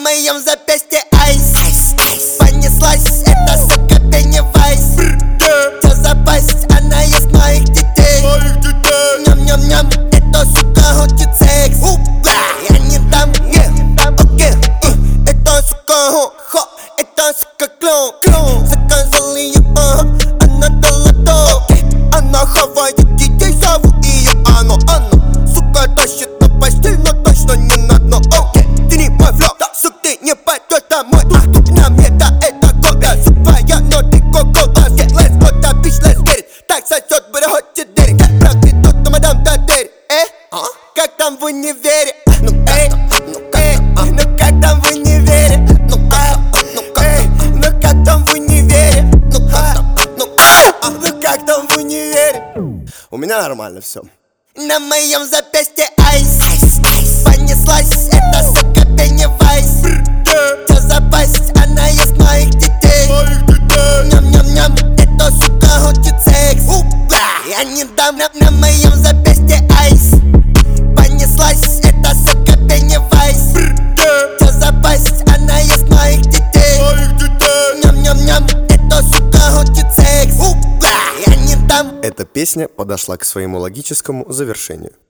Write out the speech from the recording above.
моем запястье айс. Понеслась эта сука Пеннивайз. Чё за пасть, она ест моих детей. Ням-ням-ням, эта сука хочет секс. Я не дам, окей. Эта сука хо, эта сука клоун. Заказал ее, она дала то. Она хавает детей, зовут ее Анна. Сука тащит на постель, но точно не на дно. Ты не мой флоу, сук, ты не пойдешь домой. Тук-тук на мне, да это кода. Сук твоя, но ты коко-кода. Let's go, да, bitch, let's get it. Так сосет, будто хочет дерек. Как правда, тут на мадам Татери. Как там в универе? Ну как там в универе? Ну как там в универе? Ну как там в универе? У меня нормально все. На моем запястье айс. Понеслась эта сука Пеннивайз. Чё за пасть, она ест моих детей. Ням-ням-ням, эта сука хочет секс. Я не дам, на моем запястье айс. Понеслась эта сука Пеннивайз. Чё за пасть, она ест моих детей. Ням-ням-ням, эта сука хочет секс. Я не дам. Эта песня подошла к своему логическому завершению.